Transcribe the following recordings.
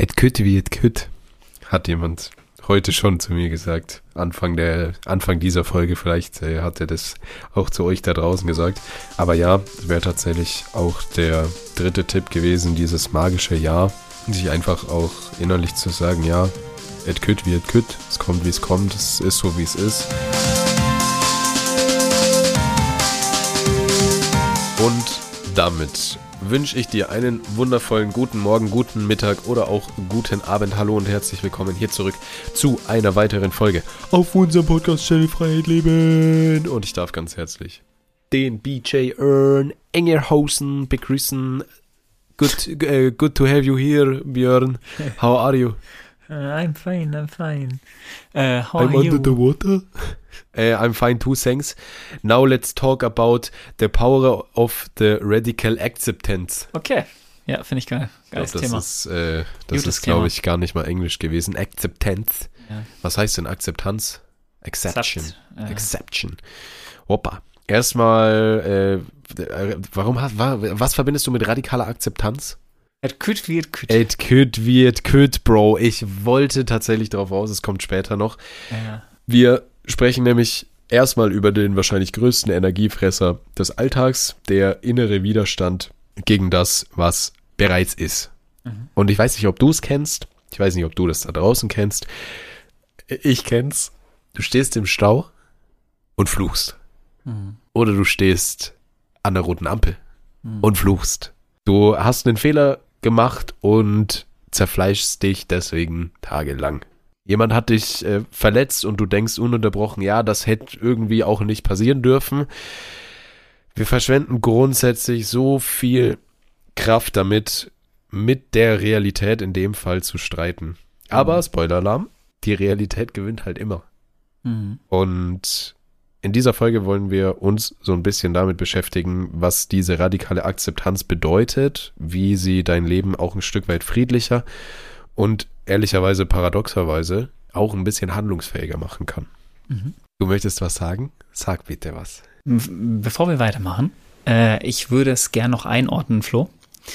Et kütt wie et kütt, hat jemand heute schon zu mir gesagt. Anfang dieser Folge, vielleicht hat er das auch zu euch da draußen gesagt. Aber ja, wäre tatsächlich auch der dritte Tipp gewesen, dieses magische Ja. Sich einfach auch innerlich zu sagen, ja, et kütt wie et kütt, es kommt wie es kommt, es ist so wie es ist. Und damit wünsche ich dir einen wundervollen guten Morgen, guten Mittag oder auch guten Abend. Hallo und herzlich willkommen hier zurück zu einer weiteren Folge auf unserem Podcast-Channel Freiheit Leben. Und ich darf ganz herzlich den BJ Earn Engerhausen begrüßen. Good to have you here, Björn. How are you? I'm fine. How are I'm you? under the water. I'm fine too, thanks. Now let's talk about the power of the radical acceptance. Okay, ja, finde ich geil. Geiles Thema. Das ist glaube ich, gar nicht mal Englisch gewesen. Acceptance. Ja. Was heißt denn Akzeptanz? Exception. Exception. Hoppa. Erstmal, was verbindest du mit radikaler Akzeptanz? Et kütt wie et kütt. Et kütt wie et kütt, Bro. Ich wollte tatsächlich darauf raus, es kommt später noch. Ja. Wir sprechen nämlich erstmal über den wahrscheinlich größten Energiefresser des Alltags, der innere Widerstand gegen das, was bereits ist. Mhm. Und ich weiß nicht, ob du es kennst. Ich weiß nicht, ob du das da draußen kennst. Ich kenn's. Du stehst im Stau und fluchst. Mhm. Oder du stehst an der roten Ampel und fluchst. Du hast einen Fehler gemacht und zerfleischst dich deswegen tagelang. Jemand hat dich verletzt und du denkst ununterbrochen, ja, das hätte irgendwie auch nicht passieren dürfen. Wir verschwenden grundsätzlich so viel Kraft damit, mit der Realität in dem Fall zu streiten. Aber, Spoiler-Alarm, die Realität gewinnt halt immer. Mhm. Und in dieser Folge wollen wir uns so ein bisschen damit beschäftigen, was diese radikale Akzeptanz bedeutet, wie sie dein Leben auch ein Stück weit friedlicher und ehrlicherweise paradoxerweise auch ein bisschen handlungsfähiger machen kann. Mhm. Du möchtest was sagen? Sag bitte was. Bevor wir weitermachen, ich würde es gern noch einordnen, Flo.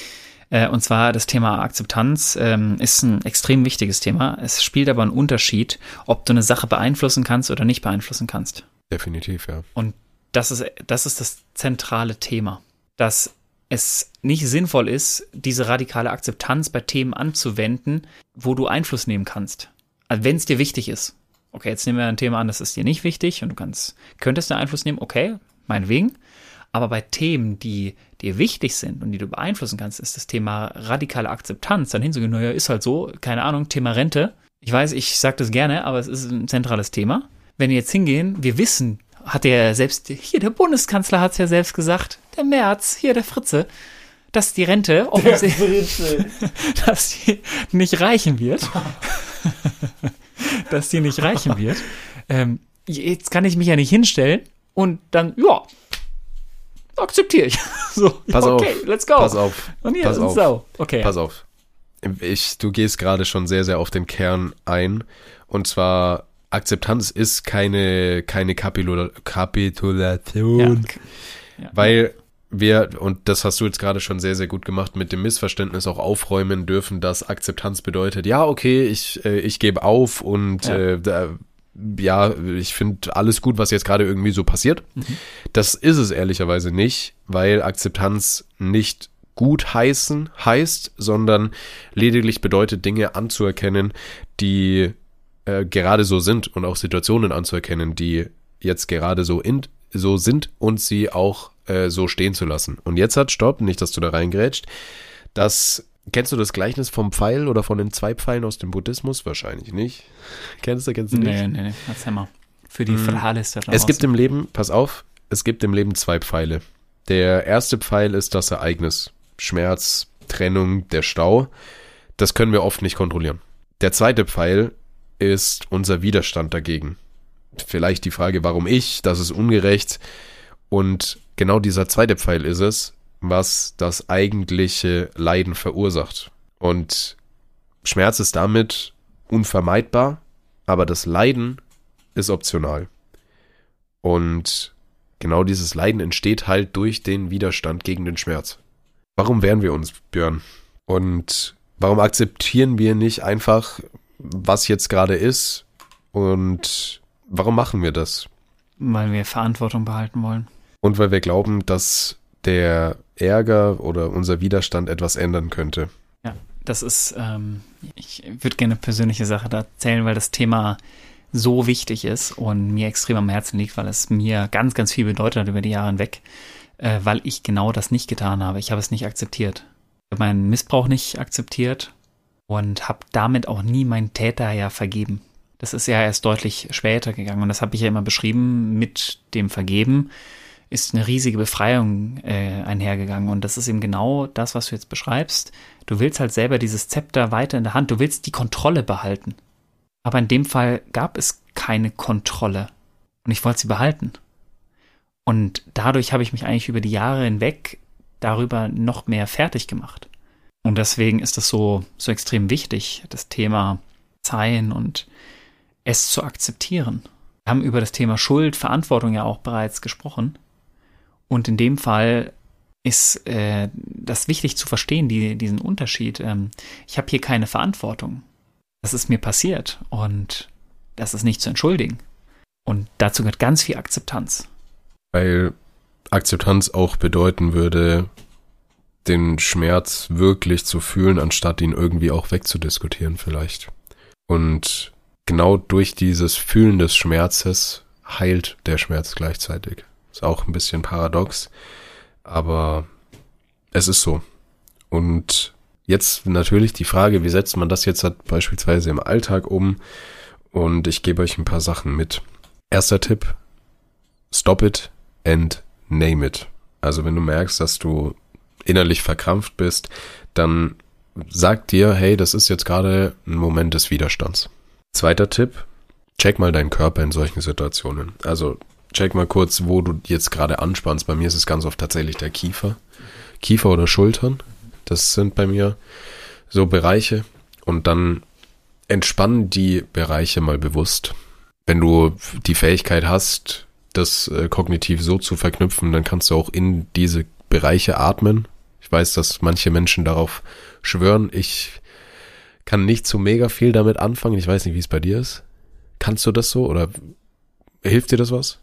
Und zwar das Thema Akzeptanz ist ein extrem wichtiges Thema. Es spielt aber einen Unterschied, ob du eine Sache beeinflussen kannst oder nicht beeinflussen kannst. Definitiv, ja. Und das ist das zentrale Thema, dass es nicht sinnvoll ist, diese radikale Akzeptanz bei Themen anzuwenden, wo du Einfluss nehmen kannst. Also wenn es dir wichtig ist. Okay, jetzt nehmen wir ein Thema an, das ist dir nicht wichtig und du könntest einen Einfluss nehmen, okay, meinetwegen. Aber bei Themen, die dir wichtig sind und die du beeinflussen kannst, ist das Thema radikale Akzeptanz. Dann hinzugehen, naja, ist halt so, keine Ahnung, Thema Rente. Ich weiß, ich sage das gerne, aber es ist ein zentrales Thema. Wenn wir jetzt hingehen, wir wissen, hat der der Bundeskanzler hat es ja selbst gesagt, der Merz, hier der Fritze, dass die Rente dass die nicht reichen wird. Dass die nicht reichen wird. Jetzt kann ich mich ja nicht hinstellen und dann, ja, akzeptiere ich. So, Pass okay, auf, let's go. Pass auf. Und hier pass ist auf. so. Okay. Pass auf. Du gehst gerade schon sehr, sehr auf den Kern ein. Und zwar, Akzeptanz ist keine Kapitulation. Ja. Weil wir, und das hast du jetzt gerade schon sehr, sehr gut gemacht, mit dem Missverständnis auch aufräumen dürfen, dass Akzeptanz bedeutet, ja, okay, ich gebe auf und ich finde alles gut, was jetzt gerade irgendwie so passiert. Mhm. Das ist es ehrlicherweise nicht, weil Akzeptanz nicht gut heißt, sondern lediglich bedeutet, Dinge anzuerkennen, die gerade so sind und auch Situationen anzuerkennen, die jetzt gerade so sind und sie auch so stehen zu lassen. Und jetzt stopp, nicht, dass du da reingrätscht. Kennst du das Gleichnis vom Pfeil oder von den 2 Pfeilen aus dem Buddhismus? Wahrscheinlich nicht. Kennst du nicht? Nee, erzähl mal. Für die Verhalis da draußen. Es gibt im Leben, pass auf, 2 Pfeile. Der erste Pfeil ist das Ereignis. Schmerz, Trennung, der Stau. Das können wir oft nicht kontrollieren. Der zweite Pfeil ist unser Widerstand dagegen. Vielleicht die Frage, warum das ist ungerecht. Und genau dieser zweite Pfeil ist es, was das eigentliche Leiden verursacht. Und Schmerz ist damit unvermeidbar, aber das Leiden ist optional. Und genau dieses Leiden entsteht halt durch den Widerstand gegen den Schmerz. Warum wehren wir uns, Björn? Und Warum akzeptieren wir nicht einfach, was jetzt gerade ist und warum machen wir das? Weil wir Verantwortung behalten wollen. Und weil wir glauben, dass der Ärger oder unser Widerstand etwas ändern könnte. Ja, das ist, ich würde gerne eine persönliche Sache da erzählen, weil das Thema so wichtig ist und mir extrem am Herzen liegt, weil es mir ganz, ganz viel bedeutet hat über die Jahre hinweg, weil ich genau das nicht getan habe. Ich habe es nicht akzeptiert. Ich habe meinen Missbrauch nicht akzeptiert und habe damit auch nie meinen Täter ja vergeben. Das ist ja erst deutlich später gegangen und das habe ich ja immer beschrieben, mit dem Vergeben ist eine riesige Befreiung einhergegangen und das ist eben genau das, was du jetzt beschreibst. Du willst halt selber dieses Zepter weiter in der Hand, du willst die Kontrolle behalten. Aber in dem Fall gab es keine Kontrolle und ich wollte sie behalten. Und dadurch habe ich mich eigentlich über die Jahre hinweg darüber noch mehr fertig gemacht. Und deswegen ist das so extrem wichtig, das Thema Verzeihen und es zu akzeptieren. Wir haben über das Thema Schuld, Verantwortung ja auch bereits gesprochen. Und in dem Fall ist das wichtig zu verstehen, diesen Unterschied. Ich habe hier keine Verantwortung. Das ist mir passiert und das ist nicht zu entschuldigen. Und dazu gehört ganz viel Akzeptanz. Weil Akzeptanz auch bedeuten würde, den Schmerz wirklich zu fühlen, anstatt ihn irgendwie auch wegzudiskutieren vielleicht. Und genau durch dieses Fühlen des Schmerzes heilt der Schmerz gleichzeitig. Ist auch ein bisschen paradox, aber es ist so. Und jetzt natürlich die Frage, wie setzt man das jetzt halt beispielsweise im Alltag um? Und ich gebe euch ein paar Sachen mit. Erster Tipp, stop it and name it. Also wenn du merkst, dass du innerlich verkrampft bist, dann sag dir, hey, das ist jetzt gerade ein Moment des Widerstands. Zweiter Tipp, check mal deinen Körper in solchen Situationen. Also check mal kurz, wo du jetzt gerade anspannst. Bei mir ist es ganz oft tatsächlich der Kiefer. Kiefer oder Schultern. Das sind bei mir so Bereiche. Und dann entspann die Bereiche mal bewusst. Wenn du die Fähigkeit hast, das kognitiv so zu verknüpfen, dann kannst du auch in diese Bereiche atmen. Ich weiß, dass manche Menschen darauf schwören. Ich kann nicht so mega viel damit anfangen. Ich weiß nicht, wie es bei dir ist. Kannst du das so oder hilft dir das was?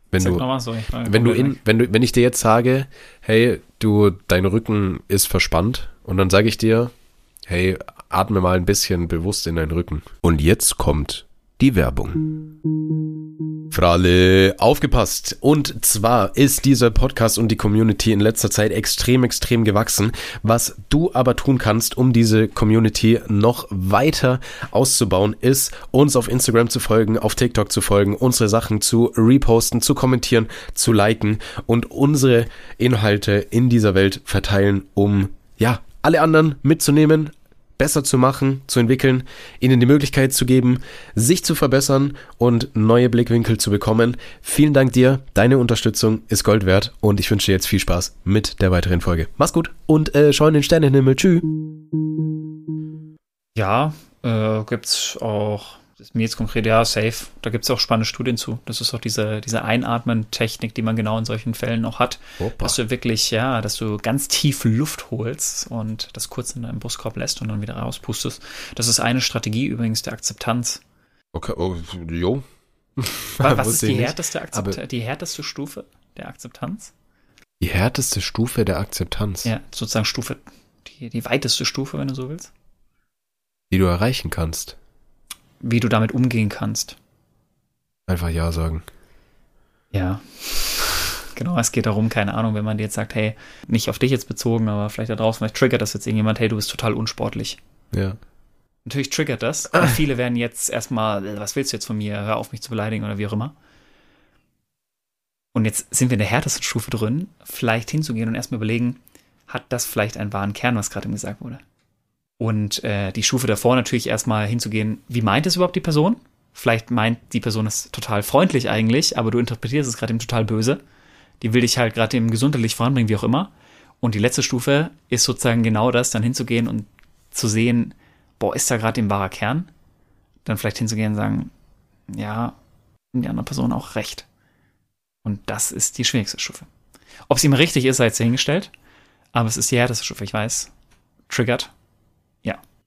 Wenn ich dir jetzt sage, hey, dein Rücken ist verspannt und dann sage ich dir, hey, atme mal ein bisschen bewusst in deinen Rücken. Und jetzt kommt die Werbung. Für alle aufgepasst. Und zwar ist dieser Podcast und die Community in letzter Zeit extrem gewachsen. Was du aber tun kannst, um diese Community noch weiter auszubauen, ist, uns auf Instagram zu folgen, auf TikTok zu folgen, unsere Sachen zu reposten, zu kommentieren, zu liken und unsere Inhalte in dieser Welt verteilen, um, ja, alle anderen mitzunehmen, besser zu machen, zu entwickeln, ihnen die Möglichkeit zu geben, sich zu verbessern und neue Blickwinkel zu bekommen. Vielen Dank dir, deine Unterstützung ist Gold wert und ich wünsche dir jetzt viel Spaß mit der weiteren Folge. Mach's gut und schau in den Sternenhimmel. Tschüss. Ja, gibt's auch, das ist mir jetzt konkret, ja, safe. Da gibt's auch spannende Studien zu. Das ist auch diese Einatmen-Technik, die man genau in solchen Fällen auch hat. Opa. Dass du wirklich, dass du ganz tief Luft holst und das kurz in deinem Brustkorb lässt und dann wieder rauspustest. Das ist eine Strategie übrigens der Akzeptanz. Okay, jo. Was ist die härteste Stufe der Akzeptanz? Die härteste Stufe der Akzeptanz? Ja, sozusagen Stufe, die weiteste Stufe, wenn du so willst. Die du erreichen kannst. Wie du damit umgehen kannst. Einfach Ja sagen. Ja. Genau, es geht darum, keine Ahnung, wenn man dir jetzt sagt, hey, nicht auf dich jetzt bezogen, aber vielleicht da draußen, vielleicht triggert das jetzt irgendjemand, hey, du bist total unsportlich. Ja. Natürlich triggert das. Aber viele werden jetzt erstmal, was willst du jetzt von mir? Hör auf, mich zu beleidigen oder wie auch immer. Und jetzt sind wir in der härtesten Stufe drin, vielleicht hinzugehen und erstmal überlegen, hat das vielleicht einen wahren Kern, was gerade gesagt wurde? Und die Stufe davor natürlich erstmal hinzugehen, wie meint es überhaupt die Person? Vielleicht meint die Person es total freundlich eigentlich, aber du interpretierst es gerade eben total böse. Die will dich halt gerade eben gesundheitlich voranbringen, wie auch immer. Und die letzte Stufe ist sozusagen genau das, dann hinzugehen und zu sehen, boah, ist da gerade ein wahrer Kern? Dann vielleicht hinzugehen und sagen, ja, die andere Person auch recht. Und das ist die schwierigste Stufe. Ob es ihm richtig ist, sei jetzt dahingestellt. Aber es ist die härteste Stufe, ich weiß. Triggert. Ja.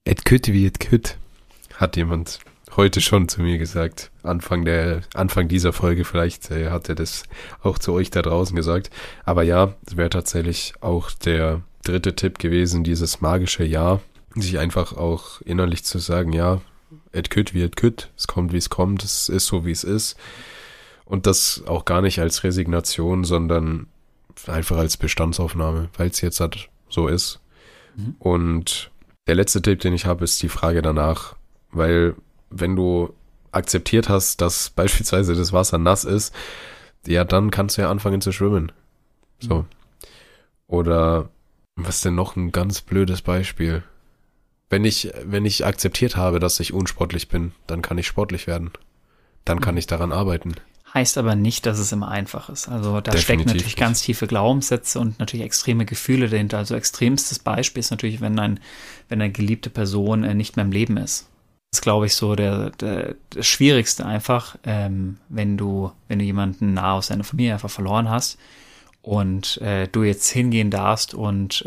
Et kütt wie et kütt, hat jemand heute schon zu mir gesagt. Anfang dieser Folge, vielleicht hat er das auch zu euch da draußen gesagt. Aber ja, es wäre tatsächlich auch der 3. Tipp gewesen, dieses magische Ja. Sich einfach auch innerlich zu sagen, ja, et kütt wie et kütt, es kommt wie es kommt, es ist so wie es ist. Und das auch gar nicht als Resignation, sondern einfach als Bestandsaufnahme, weil es jetzt halt so ist. Mhm. Und der letzte Tipp, den ich habe, ist die Frage danach, weil wenn du akzeptiert hast, dass beispielsweise das Wasser nass ist, ja, dann kannst du ja anfangen zu schwimmen. So. Mhm. Oder was denn noch ein ganz blödes Beispiel? Wenn ich akzeptiert habe, dass ich unsportlich bin, dann kann ich sportlich werden. Dann kann ich daran arbeiten. Heißt aber nicht, dass es immer einfach ist. Also da Definitiv stecken natürlich nicht. ganz tiefe Glaubenssätze und natürlich extreme Gefühle dahinter. Also extremstes Beispiel ist natürlich, wenn eine geliebte Person nicht mehr im Leben ist. Das ist, glaube ich, so das Schwierigste einfach, wenn du jemanden nah aus deiner Familie einfach verloren hast und du jetzt hingehen darfst und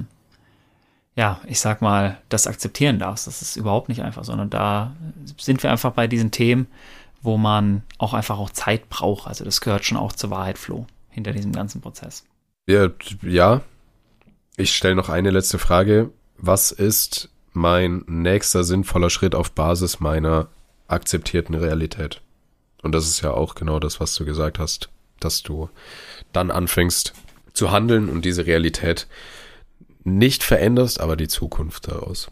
ich sag mal, das akzeptieren darfst. Das ist überhaupt nicht einfach, sondern da sind wir einfach bei diesen Themen, wo man auch einfach Zeit braucht. Also das gehört schon auch zur Wahrheit, Flo, hinter diesem ganzen Prozess. Ja. Ich stelle noch eine letzte Frage. Was ist mein nächster sinnvoller Schritt auf Basis meiner akzeptierten Realität? Und das ist ja auch genau das, was du gesagt hast, dass du dann anfängst zu handeln und diese Realität nicht veränderst, aber die Zukunft daraus.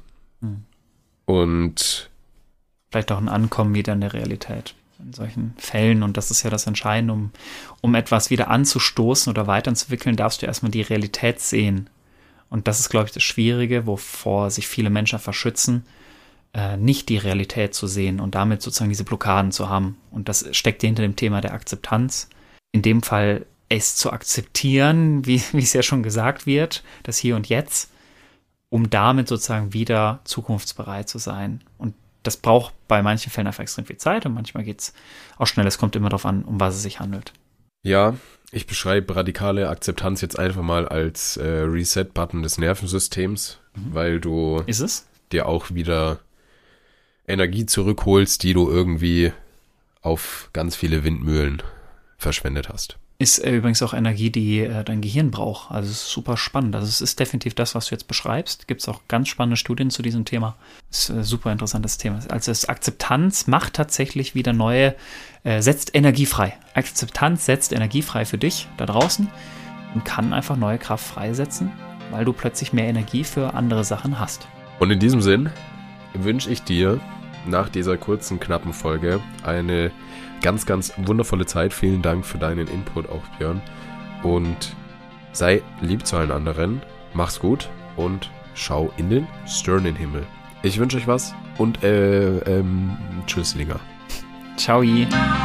Und vielleicht auch ein Ankommen wieder in der Realität in solchen Fällen. Und das ist ja das Entscheidende, um etwas wieder anzustoßen oder weiterzuentwickeln, darfst du erstmal die Realität sehen. Und das ist, glaube ich, das Schwierige, wovor sich viele Menschen verschützen, nicht die Realität zu sehen und damit sozusagen diese Blockaden zu haben. Und das steckt hinter dem Thema der Akzeptanz. In dem Fall es zu akzeptieren, wie es ja schon gesagt wird, das Hier und Jetzt, um damit sozusagen wieder zukunftsbereit zu sein. Und das braucht bei manchen Fällen einfach extrem viel Zeit und manchmal geht es auch schnell. Es kommt immer darauf an, um was es sich handelt. Ja, ich beschreibe radikale Akzeptanz jetzt einfach mal als Reset-Button des Nervensystems, weil du dir auch wieder Energie zurückholst, die du irgendwie auf ganz viele Windmühlen verschwendet hast. Ist übrigens auch Energie, die dein Gehirn braucht. Also es ist super spannend. Also es ist definitiv das, was du jetzt beschreibst. Gibt es auch ganz spannende Studien zu diesem Thema. Ist ein super interessantes Thema. Also Akzeptanz macht tatsächlich wieder setzt Energie frei. Akzeptanz setzt Energie frei für dich da draußen und kann einfach neue Kraft freisetzen, weil du plötzlich mehr Energie für andere Sachen hast. Und in diesem Sinn wünsche ich dir nach dieser kurzen, knappen Folge eine ganz, ganz wundervolle Zeit. Vielen Dank für deinen Input auch, Björn. Und sei lieb zu allen anderen. Mach's gut und schau in den Sternenhimmel. Ich wünsche euch was und Tschüss, Linger. Ciao.